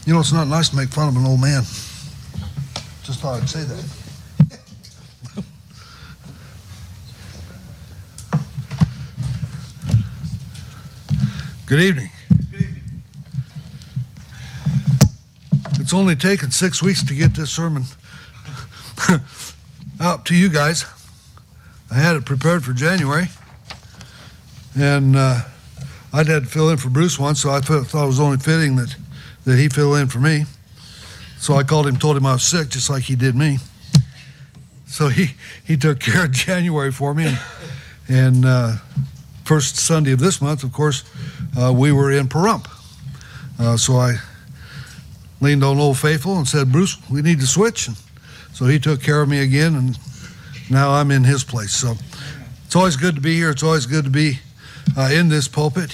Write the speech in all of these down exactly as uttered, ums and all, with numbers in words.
You know, it's not nice to make fun of an old man. Just thought I'd say that. Good evening. Good evening. It's only taken six weeks to get this sermon out to you guys. I had it prepared for January, and uh, I'd had to fill in for Bruce once, so I thought it was only fitting that, that he fill in for me. So I called him, told him I was sick, just like he did me. So he, he took care of January for me, and, and uh, first Sunday of this month, of course, uh, we were in Pahrump. Uh, so I leaned on Old Faithful and said, Bruce, we need to switch. And so he took care of me again, and now I'm in his place. So it's always good to be here. It's always good to be uh, in this pulpit.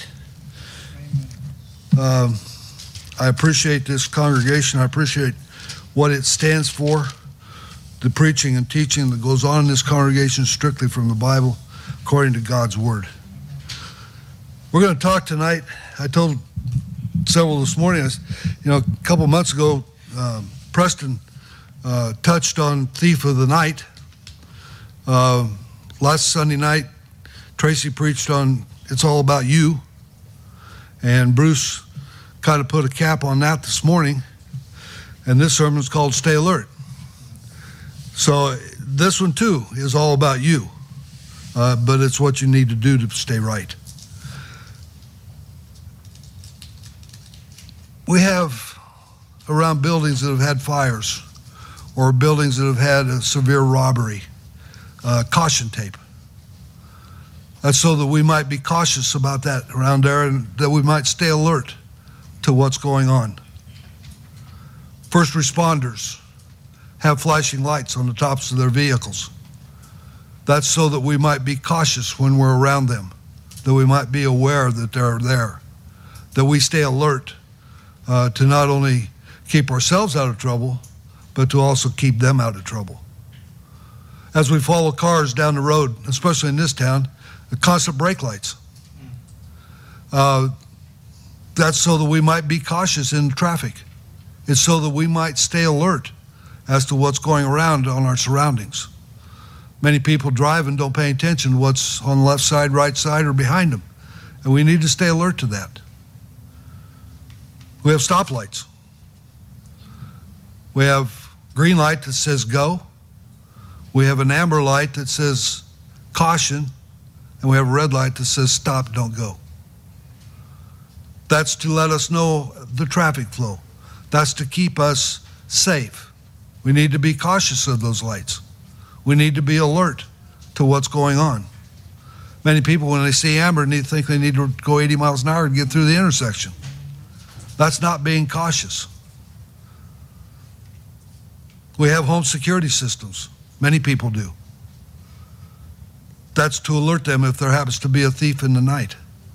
Um, I appreciate this congregation. I appreciate what it stands for, the preaching and teaching that goes on in this congregation strictly from the Bible, according to God's Word. We're going to talk tonight. I told several this morning, I was, you know, a couple months ago, um, Preston uh, touched on Thief of the Night. Uh, last Sunday night, Tracy preached on It's All About You, and Bruce kind of put a cap on that this morning, and this sermon is called Stay Alert. So this one too is all about you, uh, but it's what you need to do to stay right. We have around buildings that have had fires or buildings that have had a severe robbery, uh, caution tape. That's so that we might be cautious about that around there and that we might stay alert to what's going on. First responders have flashing lights on the tops of their vehicles. That's so that we might be cautious when we're around them, that we might be aware that they're there, that we stay alert uh, to not only keep ourselves out of trouble, but to also keep them out of trouble. As we follow cars down the road, especially in this town, the constant brake lights. Uh, that's so that we might be cautious in traffic. It's so that we might stay alert as to what's going around on our surroundings. Many people drive and don't pay attention to what's on the left side, right side, or behind them. And we need to stay alert to that. We have stoplights. We have green light that says go. We have an amber light that says caution. And we have a red light that says stop, don't go. That's to let us know the traffic flow. That's to keep us safe. We need to be cautious of those lights. We need to be alert to what's going on. Many people, when they see amber, need think they need to go eighty miles an hour and get through the intersection. That's not being cautious. We have home security systems. Many people do. That's to alert them if there happens to be a thief in the night.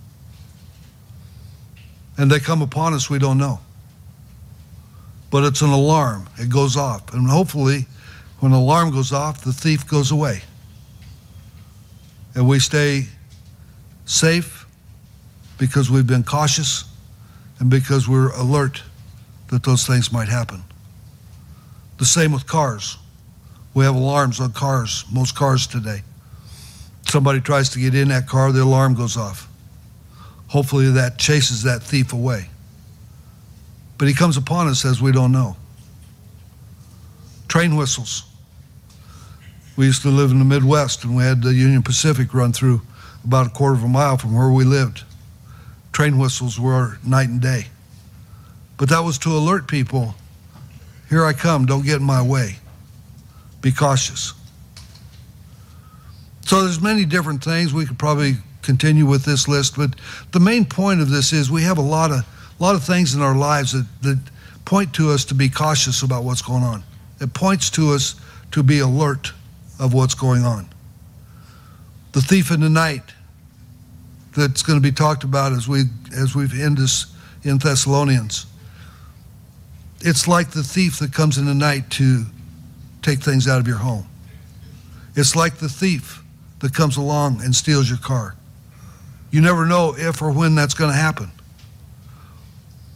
And they come upon us, we don't know. But it's an alarm. It goes off. And hopefully, when the alarm goes off, the thief goes away. And we stay safe because we've been cautious and because we're alert that those things might happen. The same with cars. We have alarms on cars, most cars today. Somebody tries to get in that car, the alarm goes off. Hopefully that chases that thief away. But he comes upon us as we don't know. Train whistles. We used to live in the Midwest, and we had the Union Pacific run through about a quarter of a mile from where we lived. Train whistles were night and day. But that was to alert people, here I come, don't get in my way. Be cautious. So there's many different things. We could probably continue with this list, but the main point of this is we have a lot of a lot of things in our lives that, that point to us to be cautious about what's going on. It points to us to be alert of what's going on. The thief in the night that's going to be talked about as we as we've end this in Thessalonians. It's like the thief that comes in the night to take things out of your home. It's like the thief that comes along and steals your car. You never know if or when that's going to happen.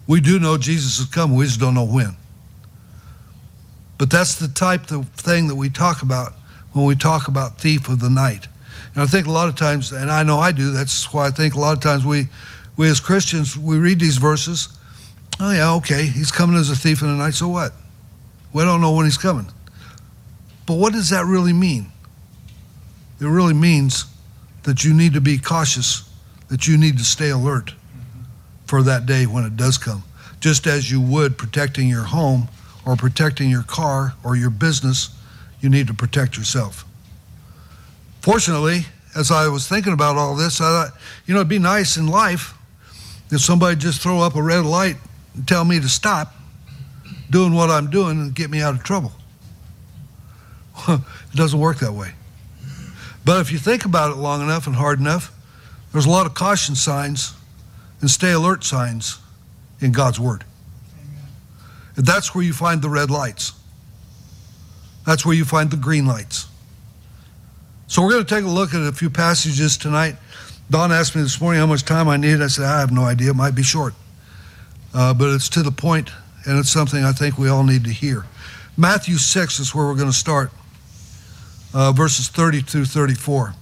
We do know Jesus is coming. We just don't know when. But that's the type of thing that we talk about when we talk about thief of the night. And I think a lot of times, and I know I do, that's why I think a lot of times we, we as Christians, we read these verses. Oh yeah, okay, he's coming as a thief in the night, so what? We don't know when he's coming. But what does that really mean? It really means that you need to be cautious, that you need to stay alert for that day when it does come. Just as you would protecting your home or protecting your car or your business, you need to protect yourself. Fortunately, as I was thinking about all this, I thought, you know, it'd be nice in life if somebody just throw up a red light and tell me to stop doing what I'm doing and get me out of trouble. It doesn't work that way. But if you think about it long enough and hard enough, there's a lot of caution signs and stay alert signs in God's Word. And that's where you find the red lights. That's where you find the green lights. So we're going to take a look at a few passages tonight. Don asked me this morning how much time I needed. I said, I have no idea. It might be short. Uh, but it's to the point, and it's something I think we all need to hear. Matthew six is where we're going to start, uh, verses thirty through thirty-four.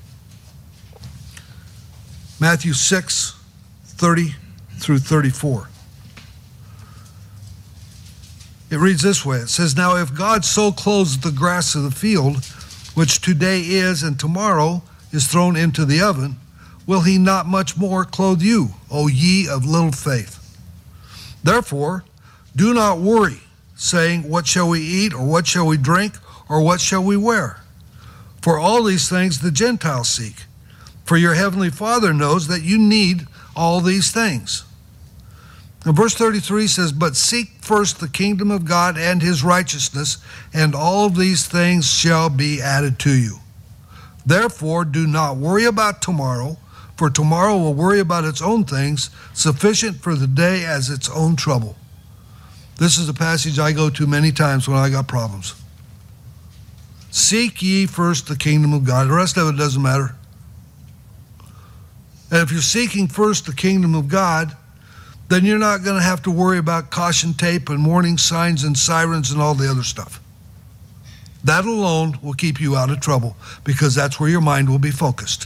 Matthew six, thirty through thirty-four. It reads this way. It says, now if God so clothes the grass of the field, which today is and tomorrow is thrown into the oven, will he not much more clothe you, O ye of little faith? Therefore, do not worry, saying, what shall we eat, or what shall we drink, or what shall we wear? For all these things the Gentiles seek. For your heavenly Father knows that you need all these things. And verse thirty-three says, but seek first the kingdom of God and his righteousness, and all of these things shall be added to you. Therefore, do not worry about tomorrow, for tomorrow will worry about its own things. Sufficient for the day as its own trouble. This is a passage I go to many times when I got problems. Seek ye first the kingdom of God. The rest of it doesn't matter. And if you're seeking first the kingdom of God, then you're not going to have to worry about caution tape and warning signs and sirens and all the other stuff. That alone will keep you out of trouble, because that's where your mind will be focused.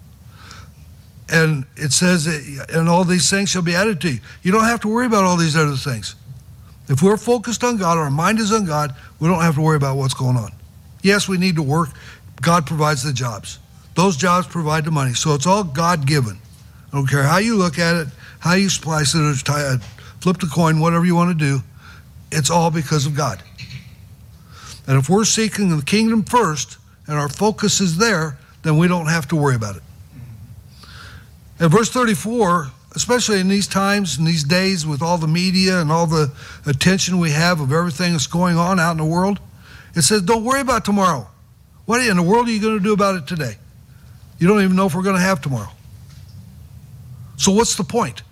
And it says, and all these things shall be added to you. You don't have to worry about all these other things. If we're focused on God, our mind is on God, we don't have to worry about what's going on. Yes, we need to work. God provides the jobs. Those jobs provide the money. So it's all God-given. I don't care how you look at it, how you splice it, or tie it, flip the coin, whatever you want to do. It's all because of God. And if we're seeking the kingdom first, and our focus is there, then we don't have to worry about it. And verse thirty-four, especially in these times, in these days, with all the media and all the attention we have of everything that's going on out in the world, it says, don't worry about tomorrow. What in the world are you going to do about it today? You don't even know if we're going to have tomorrow. So what's the point?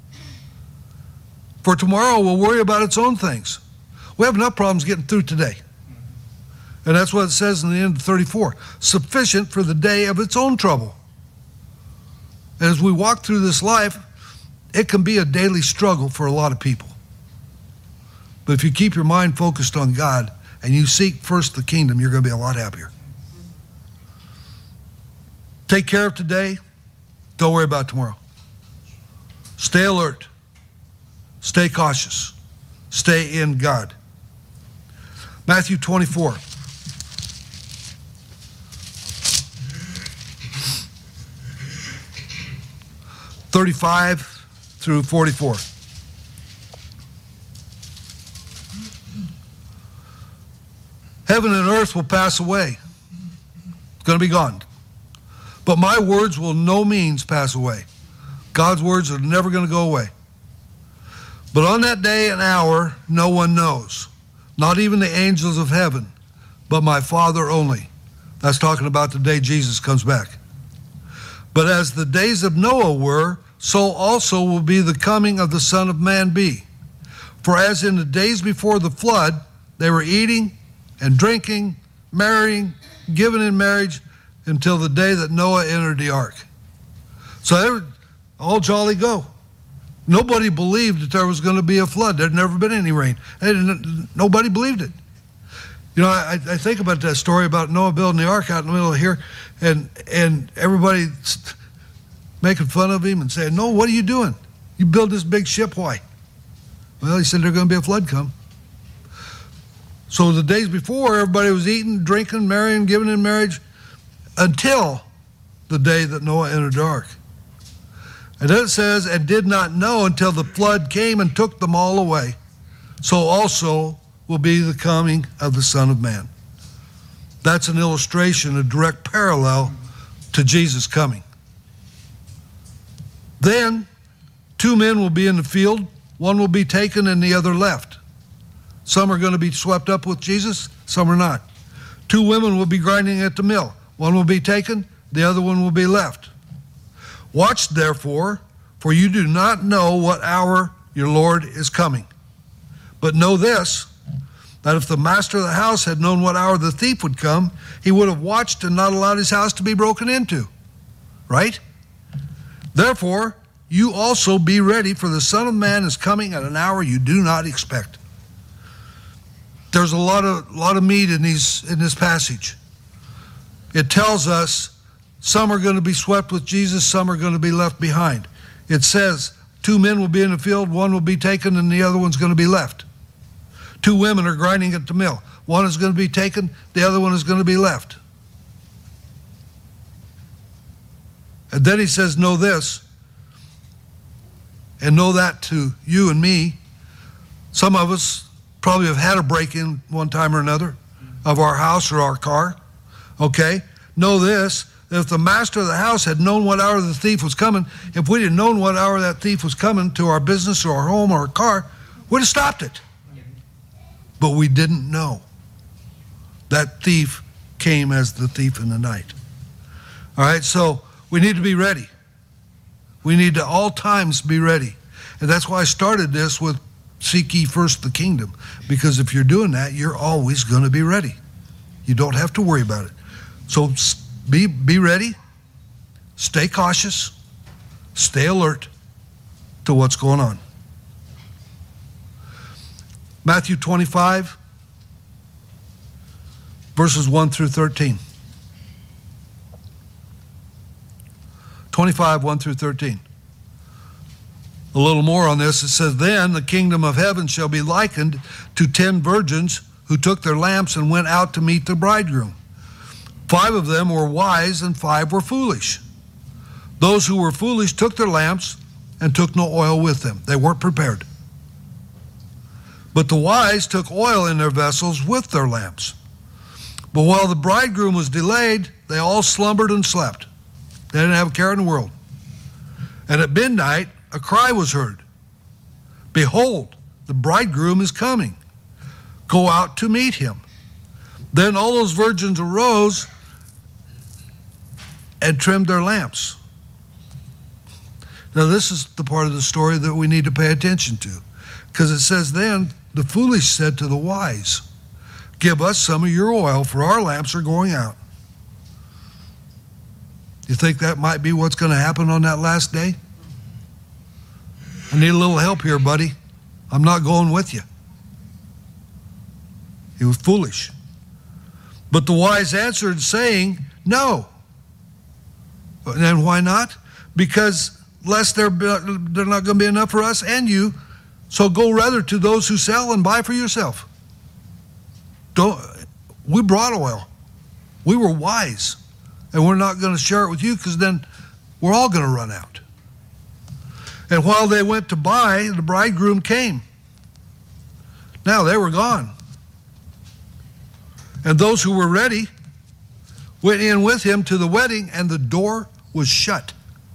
For tomorrow will worry about its own things. We have enough problems getting through today. And that's what it says in the end of thirty-four. Sufficient for the day of its own trouble. And as we walk through this life, it can be a daily struggle for a lot of people. But if you keep your mind focused on God and you seek first the kingdom, you're going to be a lot happier. Take care of today. Don't worry about tomorrow. Stay alert. Stay cautious. Stay in God. Matthew twenty-four. thirty-five through forty-four. Heaven and earth will pass away. It's going to be gone. But my words will no means pass away. God's words are never going to go away. But on that day and hour, no one knows, not even the angels of heaven, but my Father only. That's talking about the day Jesus comes back. But as the days of Noah were, so also will be the coming of the Son of Man be. For as in the days before the flood, they were eating and drinking, marrying, giving in marriage, until the day that Noah entered the ark. So they were all jolly go. Nobody believed that there was going to be a flood. There'd never been any rain. And nobody believed it. You know, I, I think about that story about Noah building the ark out in the middle of here, and and everybody making fun of him and saying, "No, what are you doing? You build this big ship, why?" Well, he said there's going to be a flood come. So the days before, everybody was eating, drinking, marrying, giving in marriage, until the day that Noah entered the ark. And then it says, and did not know until the flood came and took them all away. So also will be the coming of the Son of Man. That's an illustration, a direct parallel to Jesus coming. Then two men will be in the field, one will be taken and the other left. Some are going to be swept up with Jesus, some are not. Two women will be grinding at the mill. One will be taken, the other one will be left. Watch therefore, for you do not know what hour your Lord is coming. But know this, that if the master of the house had known what hour the thief would come, he would have watched and not allowed his house to be broken into. Right? Therefore, you also be ready, for the Son of Man is coming at an hour you do not expect. There's a lot of lot of meat in these in this passage. It tells us some are going to be swept with Jesus, some are going to be left behind. It says two men will be in the field, one will be taken and the other one's going to be left. Two women are grinding at the mill. One is going to be taken, the other one is going to be left. And then he says, know this, and know that to you and me. Some of us probably have had a break-in one time or another of our house or our car. Okay? Know this, that if the master of the house had known what hour the thief was coming, if we didn't known what hour that thief was coming to our business or our home or our car, we'd have stopped it. But we didn't know. That thief came as the thief in the night. All right, so we need to be ready. We need to all times be ready. And that's why I started this with seek ye first the kingdom. Because if you're doing that, you're always going to be ready. You don't have to worry about it. So be, be ready, stay cautious, stay alert to what's going on. Matthew twenty-five, verses one through thirteen. twenty-five, one through thirteen. A little more on this. It says, then the kingdom of heaven shall be likened to ten virgins who took their lamps and went out to meet the bridegroom. Five of them were wise and five were foolish. Those who were foolish took their lamps and took no oil with them. They weren't prepared. But the wise took oil in their vessels with their lamps. But while the bridegroom was delayed, they all slumbered and slept. They didn't have a care in the world. And at midnight, a cry was heard. Behold, the bridegroom is coming. Go out to meet him. Then all those virgins arose and trimmed their lamps. Now this is the part of the story that we need to pay attention to. Because it says then, the foolish said to the wise, give us some of your oil, for our lamps are going out. You think that might be what's going to happen on that last day? I need a little help here, buddy. I'm not going with you. He was foolish. But the wise answered, saying, no. And then why not? Because lest there be, there's not going to be enough for us and you, so go rather to those who sell and buy for yourself. Don't. We brought oil. We were wise. And we're not going to share it with you because then we're all going to run out. And while they went to buy, the bridegroom came. Now they were gone. And those who were ready went in with him to the wedding, and the door was shut.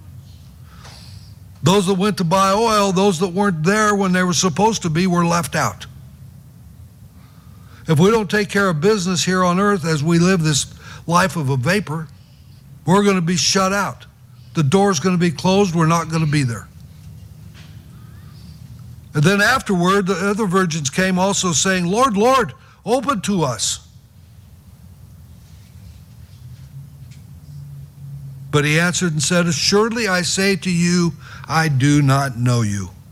Those that went to buy oil, those that weren't there when they were supposed to be, were left out. If we don't take care of business here on earth as we live this life of a vapor, we're going to be shut out. The door's going to be closed. We're not going to be there. And then afterward, the other virgins came also saying, Lord, Lord, open to us. But he answered and said, assuredly I say to you, I do not know you.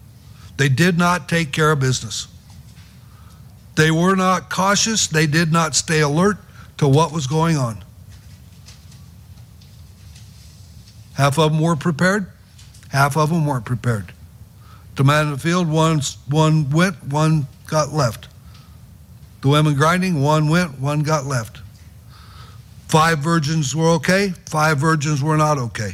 They did not take care of business. They were not cautious. They did not stay alert to what was going on. Half of them were prepared. Half of them weren't prepared. The man in the field, one, one went, one got left. The women grinding, one went, one got left. Five virgins were okay, five virgins were not okay.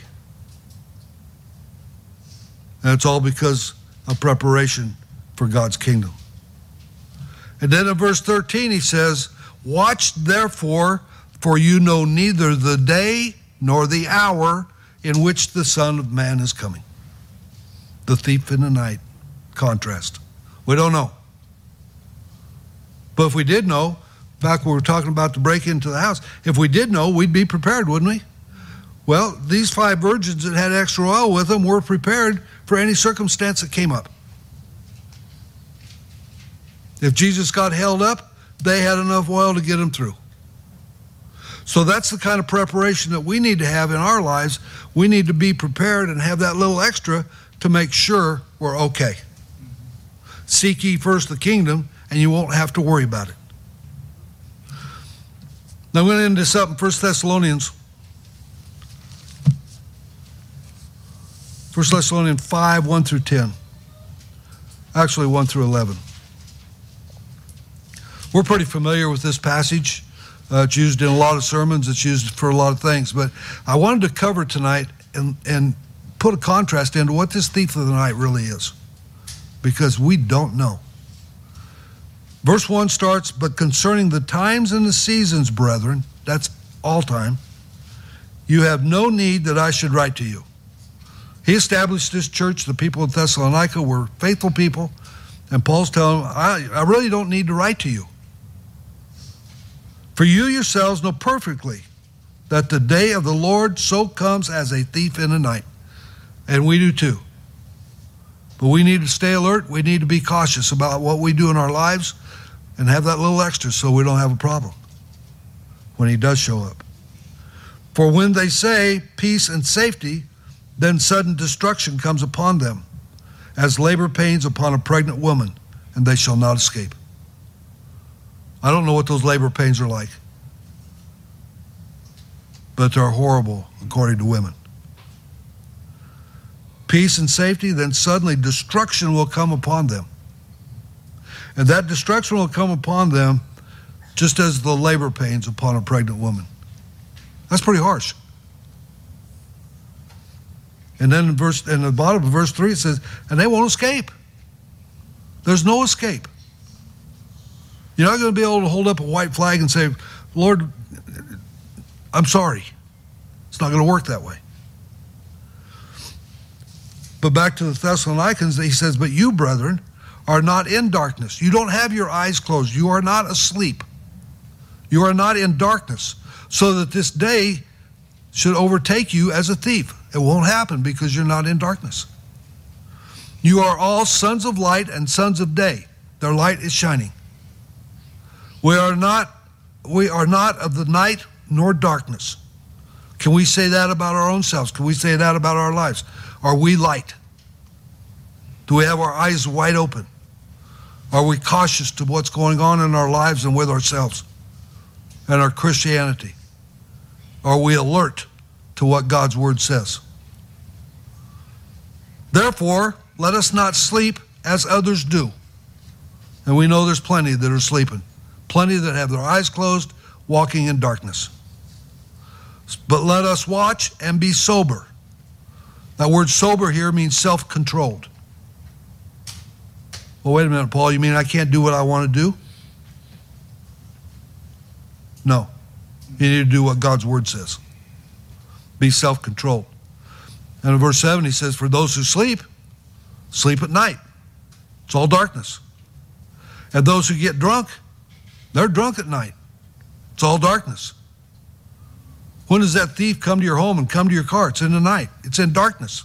And it's all because of preparation for God's kingdom. And then in verse thirteen he says, watch therefore, for you know neither the day nor the hour in which the Son of Man is coming. The thief in the night contrast. We don't know. But if we did know, back when we were talking about the break into the house, if we did know, we'd be prepared, wouldn't we? Well, these five virgins that had extra oil with them were prepared for any circumstance that came up. If Jesus got held up, they had enough oil to get him through. So that's the kind of preparation that we need to have in our lives. We need to be prepared and have that little extra to make sure we're okay. Seek ye first the kingdom, and you won't have to worry about it. Now I'm going to end this up in First Thessalonians. First Thessalonians five, one through ten. Actually, one through eleven. We're pretty familiar with this passage. Uh, it's used in a lot of sermons. It's used for a lot of things. But I wanted to cover tonight and, and put a contrast into what this thief of the night really is. Because we don't know. Verse one starts, but concerning the times and the seasons, brethren, that's all time, you have no need that I should write to you. He established this church. The people of Thessalonica were faithful people. And Paul's telling them, I, I really don't need to write to you. For you yourselves know perfectly that the day of the Lord so comes as a thief in the night. And we do too. But we need to stay alert. We need to be cautious about what we do in our lives and have that little extra so we don't have a problem when he does show up. For when they say peace and safety, then sudden destruction comes upon them, as labor pains upon a pregnant woman, and they shall not escape. I don't know what those labor pains are like, but they're horrible according to women. Peace and safety, then suddenly destruction will come upon them. And that destruction will come upon them just as the labor pains upon a pregnant woman. That's pretty harsh. And then in, verse, in the bottom of verse three it says, and they won't escape. There's no escape. You're not going to be able to hold up a white flag and say, Lord, I'm sorry. It's not going to work that way. But back to the Thessalonians, he says, but you, brethren, are not in darkness. You don't have your eyes closed. You are not asleep. You are not in darkness, so that this day should overtake you as a thief. It won't happen because you're not in darkness. You are all sons of light and sons of day. Their light is shining. We are not, we are not of the night nor darkness. Can we say that about our own selves? Can we say that about our lives? Are we light? Do we have our eyes wide open? Are we cautious to what's going on in our lives and with ourselves and our Christianity? Are we alert to what God's word says? Therefore, let us not sleep as others do. And we know there's plenty that are sleeping. Plenty that have their eyes closed, walking in darkness. But let us watch and be sober. That word sober here means self-controlled. Well, wait a minute, Paul, you mean I can't do what I want to do? No. You need to do what God's word says. Be self-controlled. And in verse seven he says, for those who sleep, sleep at night. It's all darkness. And those who get drunk, they're drunk at night. It's all darkness. When does that thief come to your home and come to your car? It's in the night. It's in darkness.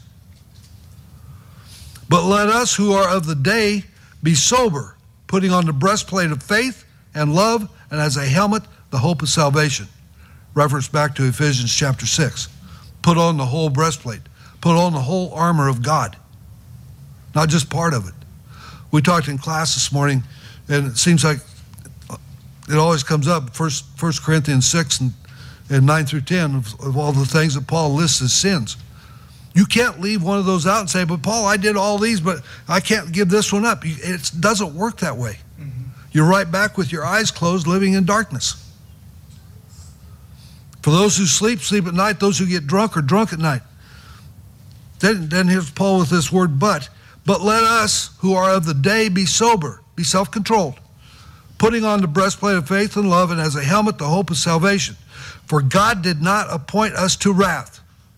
But let us who are of the day be sober, putting on the breastplate of faith and love, and as a helmet, the hope of salvation. Reference back to Ephesians chapter six. Put on the whole breastplate. Put on the whole armor of God. Not just part of it. We talked in class this morning, and it seems like it always comes up, First, First Corinthians six and, and nine through ten, of, of all the things that Paul lists as sins. You can't leave one of those out and say, but Paul, I did all these, but I can't give this one up. It doesn't work that way. Mm-hmm. You're right back with your eyes closed, living in darkness. For those who sleep, sleep at night. Those who get drunk are drunk at night. Then, then here's Paul with this word, but. But let us who are of the day be sober, be self-controlled, putting on the breastplate of faith and love, and as a helmet the hope of salvation. For God did not appoint us to wrath.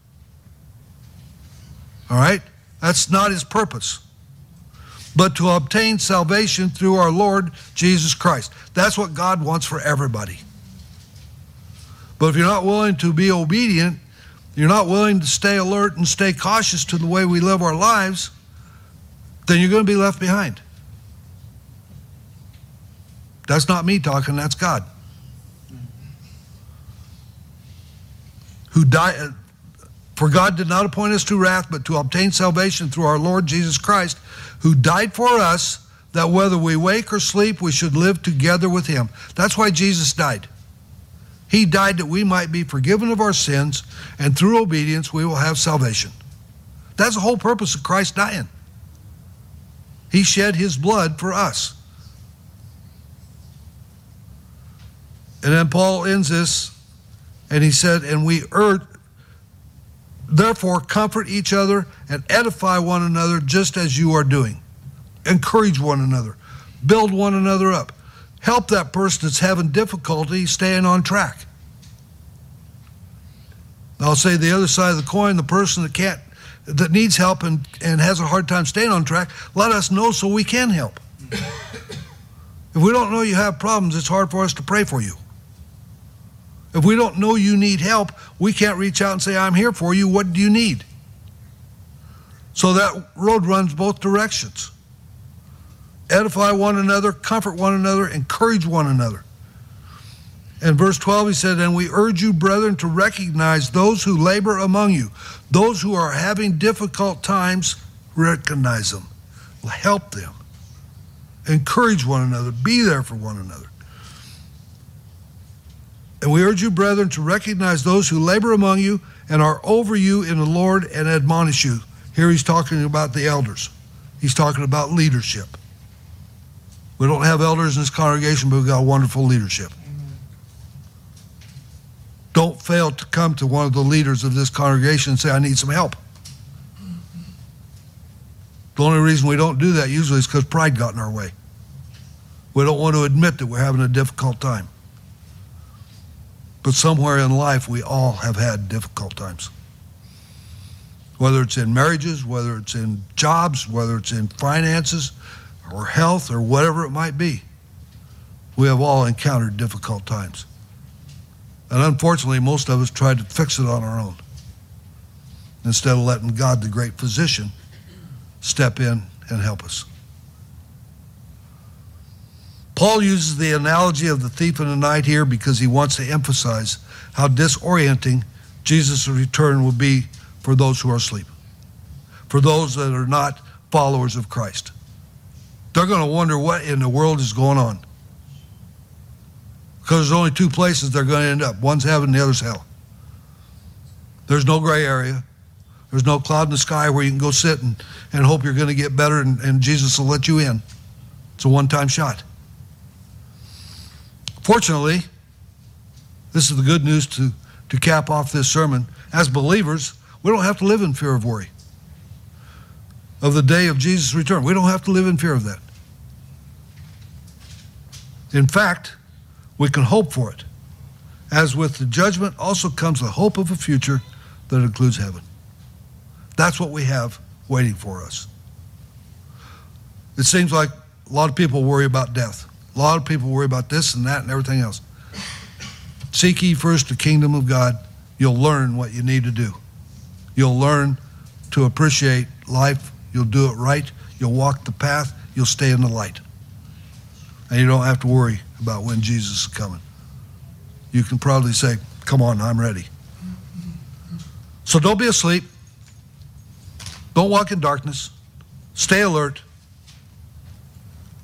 All right? That's not his purpose. But to obtain salvation through our Lord Jesus Christ. That's what God wants for everybody. But if you're not willing to be obedient, you're not willing to stay alert and stay cautious to the way we live our lives, then you're going to be left behind. That's not me talking, that's God. Who died, for God did not appoint us to wrath, but to obtain salvation through our Lord Jesus Christ, who died for us, that whether we wake or sleep, we should live together with him. That's why Jesus died. He died that we might be forgiven of our sins, and through obedience we will have salvation. That's the whole purpose of Christ dying. He shed his blood for us. And then Paul ends this, and he said, and we urge, therefore comfort each other and edify one another just as you are doing. Encourage one another. Build one another up. Help that person that's having difficulty staying on track. I'll say the other side of the coin, the person that can't, that needs help and, and has a hard time staying on track, let us know so we can help. If we don't know you have problems, it's hard for us to pray for you. If we don't know you need help, we can't reach out and say, I'm here for you, what do you need? So that road runs both directions. Edify one another, comfort one another, encourage one another. In verse twelve, he said, and we urge you, brethren, to recognize those who labor among you. Those who are having difficult times, recognize them. Help them. Encourage one another. Be there for one another. And we urge you, brethren, to recognize those who labor among you and are over you in the Lord and admonish you. Here he's talking about the elders. He's talking about leadership. We don't have elders in this congregation, but we've got wonderful leadership. Don't fail to come to one of the leaders of this congregation and say, I need some help. The only reason we don't do that usually is because pride got in our way. We don't want to admit that we're having a difficult time. But somewhere in life, we all have had difficult times. Whether it's in marriages, whether it's in jobs, whether it's in finances or health or whatever it might be, we have all encountered difficult times. And unfortunately, most of us tried to fix it on our own instead of letting God, the great physician, step in and help us. Paul uses the analogy of the thief in the night here because he wants to emphasize how disorienting Jesus' return will be for those who are asleep, for those that are not followers of Christ. They're going to wonder what in the world is going on. Because there's only two places they're going to end up. One's heaven, the other's hell. There's no gray area. There's no cloud in the sky where you can go sit and, and hope you're going to get better and, and Jesus will let you in. It's a one-time shot. Fortunately, this is the good news to, to cap off this sermon. As believers, we don't have to live in fear of worry of the day of Jesus' return. We don't have to live in fear of that. In fact, we can hope for it. As with the judgment also comes the hope of a future that includes heaven. That's what we have waiting for us. It seems like a lot of people worry about death. A lot of people worry about this and that and everything else. Seek ye first the kingdom of God. You'll learn what you need to do. You'll learn to appreciate life. You'll do it right. You'll walk the path. You'll stay in the light. And you don't have to worry about when Jesus is coming. You can probably say, come on, I'm ready. So don't be asleep. Don't walk in darkness. Stay alert.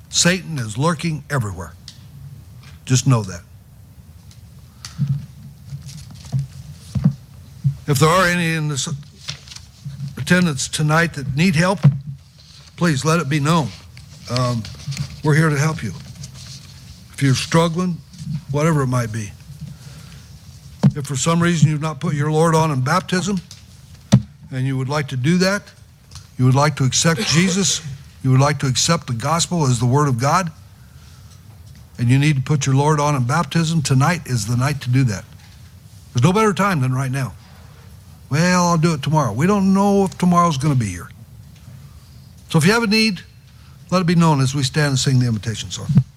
Satan is lurking everywhere. Just know that. If there are any in this attendance tonight that need help, please let it be known. Um, we're here to help you. If you're struggling, whatever it might be. If for some reason you've not put your Lord on in baptism, and you would like to do that, you would like to accept Jesus, you would like to accept the gospel as the Word of God, and you need to put your Lord on in baptism, tonight is the night to do that. There's no better time than right now. Well, I'll do it tomorrow. We don't know if tomorrow's going to be here. So if you have a need, let it be known as we stand and sing the invitation song.